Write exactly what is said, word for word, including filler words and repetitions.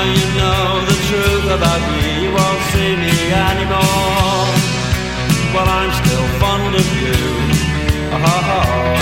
you know the truth about me, you won't see me anymore. But I'm still fond of you. Oh, oh, oh.